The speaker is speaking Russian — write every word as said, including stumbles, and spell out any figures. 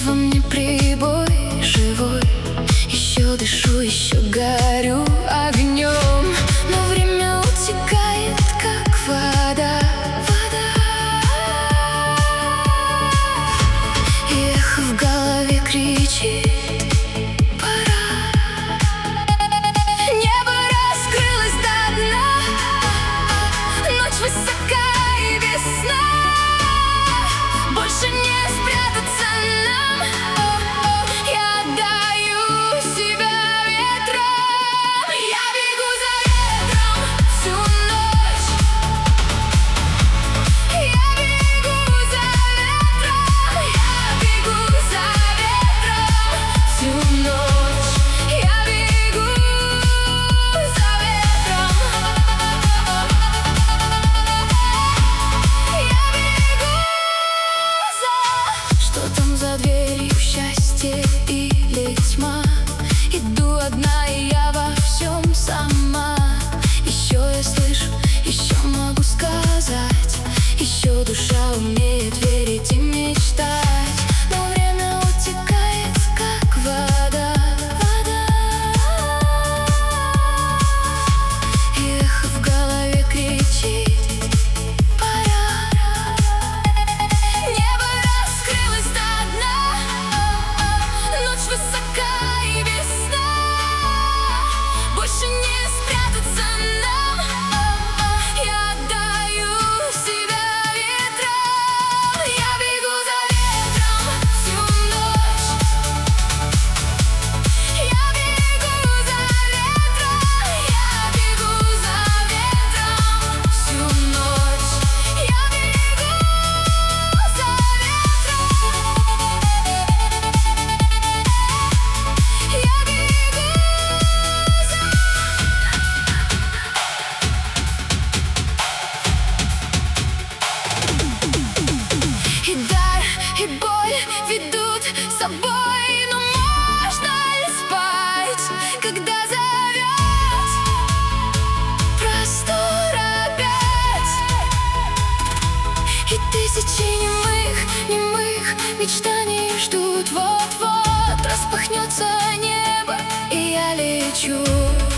во мне прибой живой. Еще дышу, еще горю огнем, но время утекает, как вода. Вода. И эхо в голове кричит: за дверью счастье или тьма? Иду одна, и я во всем сама. Еще я слышу, еще могу сказать, еще душа умеет верить и мечтать. Но время утекает, как вода. Вода. И эхо в голове кричит: и боль ведут с собой, но можно ли спать, когда зовет простор опять? И тысячи немых, немых мечтаний ждут. Вот-вот распахнется небо, и я лечу.